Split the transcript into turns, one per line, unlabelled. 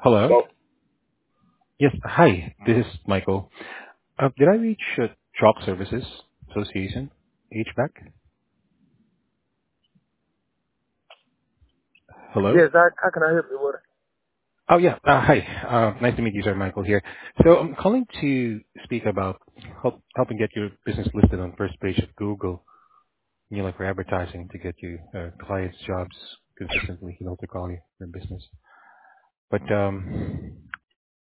Hello.
Well,
Yes. Hi, this is Michael. Did I reach Chalk Services Association, HVAC? Hello?
yes, how can I help you with it?
Oh, yeah. Hi. Nice to meet you, sir. Michael here. So I'm calling to speak about helping get your business listed on first page of Google, for advertising to get you clients' jobs consistently, to call you for business. But